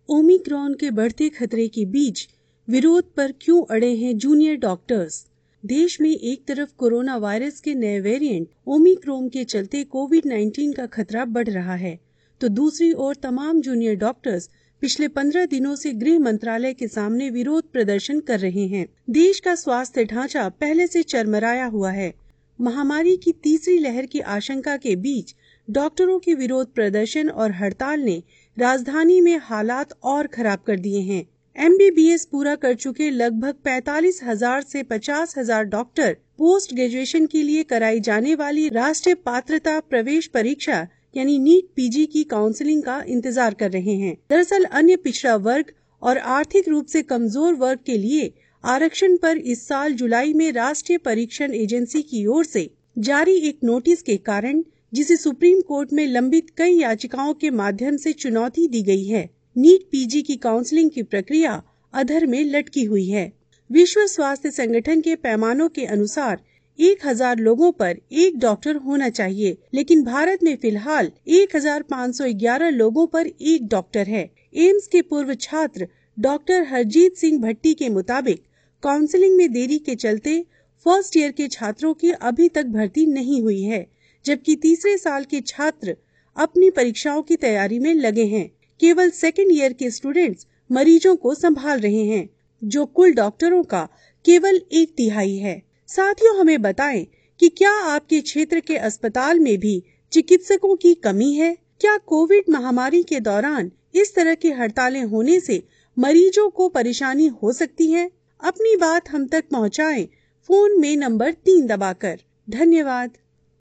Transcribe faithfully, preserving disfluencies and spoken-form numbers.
Omicron के बढ़ते खतरे के बीच विरोध पर क्यों अड़े हैं जूनियर डॉक्टर्स। देश में एक तरफ कोरोना वायरस के नए वेरिएंट ओमिक्रॉन के चलते कोविड उन्नीस का खतरा बढ़ रहा है, तो दूसरी ओर तमाम जूनियर डॉक्टर्स पिछले पंद्रह दिनों से गृह मंत्रालय के सामने विरोध प्रदर्शन कर रहे हैं। देश का स्वास्थ्य ढांचा पहले से चरमराया हुआ है। महामारी की तीसरी लहर की आशंका के बीच डॉक्टरों के विरोध प्रदर्शन और हड़ताल ने राजधानी में हालात और खराब कर दिए हैं। एम बी बी एस पूरा कर चुके लगभग पैंतालीस हजार से पचास हजार डॉक्टर पोस्ट ग्रेजुएशन के लिए कराई जाने वाली राष्ट्रीय पात्रता प्रवेश परीक्षा यानी नीट पी जी की काउंसलिंग का इंतजार कर रहे हैं। दरअसल अन्य पिछड़ा वर्ग और आर्थिक रूप से कमजोर वर्ग के लिए आरक्षण पर इस साल जुलाई में राष्ट्रीय परीक्षण एजेंसी की ओर से जारी एक नोटिस के कारण, जिसे सुप्रीम कोर्ट में लंबित कई याचिकाओं के माध्यम से चुनौती दी गई है, नीट पी जी की काउंसलिंग की प्रक्रिया अधर में लटकी हुई है। विश्व स्वास्थ्य संगठन के पैमानों के अनुसार एक हजार लोगों पर एक डॉक्टर होना चाहिए, लेकिन भारत में फिलहाल एक हजार पाँच सौ ग्यारह लोगों पर एक डॉक्टर है। एम्स के पूर्व छात्र डॉक्टर हरजीत सिंह भट्टी के मुताबिक काउंसलिंग में देरी के चलते फर्स्ट ईयर के छात्रों की अभी तक भर्ती नहीं हुई है, जबकि तीसरे साल के छात्र अपनी परीक्षाओं की तैयारी में लगे हैं। केवल सेकेंड ईयर के स्टूडेंट्स मरीजों को संभाल रहे हैं, जो कुल डॉक्टरों का केवल एक तिहाई है। साथियों, हमें बताएं कि क्या आपके क्षेत्र के अस्पताल में भी चिकित्सकों की कमी है? क्या कोविड महामारी के दौरान इस तरह की हड़तालें होने से मरीजों को परेशानी हो सकती है? अपनी बात हम तक पहुंचाएं फोन में नंबर तीन दबाकर। धन्यवाद।